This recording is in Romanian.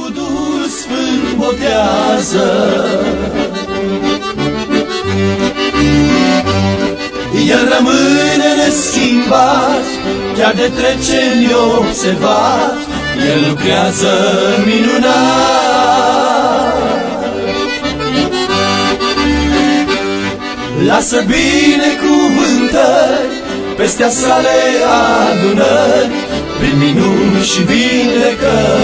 Duhul Sfânt botează. El rămâne neschimbat, chiar de treceri observat, El lucrează minunat. Lasă binecuvântări peste sale adunări, prin minuni și vindecări.